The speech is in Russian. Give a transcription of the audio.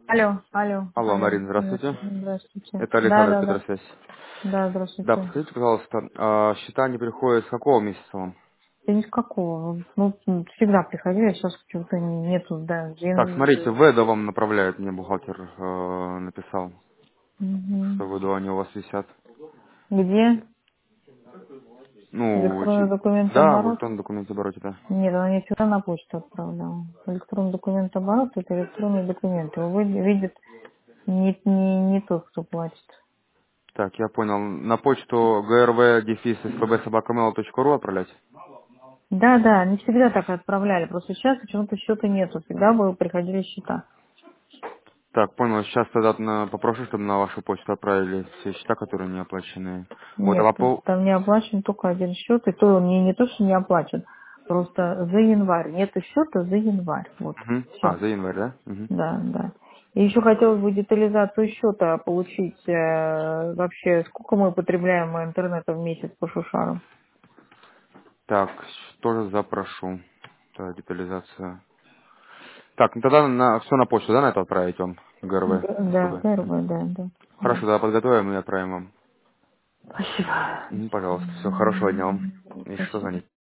Алло, алло, Алло, алло. Марина, здравствуйте. Здравствуйте. Это Да, Александр, да, да. Петросвязь. Да, Да, здравствуйте. подскажите, пожалуйста, счета не приходят с какого месяца вам? Да ни с какого. Ну, всегда приходили, сейчас почему-то нету, да, Так, смотрите, Веда вам направляет, мне бухгалтер написал, Мгм. что Веда они у вас висят. Где? Ну, Электронный да, в документооборот? электронном документе обороте, да. Нет, она мне вчера на почту отправляла. Электронный документооборот — это электронный документ. Его видит не тот, кто платит. Так, я понял. На почту grv-spb.mail.ru отправлять? Да, да, не всегда так отправляли. Просто сейчас почему-то счета нету. Всегда бы приходили счета. Так, понял. Сейчас тогда попрошу, чтобы на вашу почту отправили все счета, которые не оплачены. Вот, а Нет, по там не оплачен только один счет, и то он не то, что не оплачен, просто за январь. Нету счета за январь. Вот, Мгм. все. За январь, да? Мгм. Да, да. И еще хотелось бы детализацию счета получить. Вообще, сколько мы потребляем интернета в месяц по Шушару? Так, тоже запрошу. Так, детализация. Так, ну тогда все на почту, да, на это отправить вам? ГРВ, Да, СПБ. первое, да, да. Хорошо, тогда подготовим и отправим вам. Спасибо. Пожалуйста, все, хорошего дня вам. Если что, Спасибо. звоните.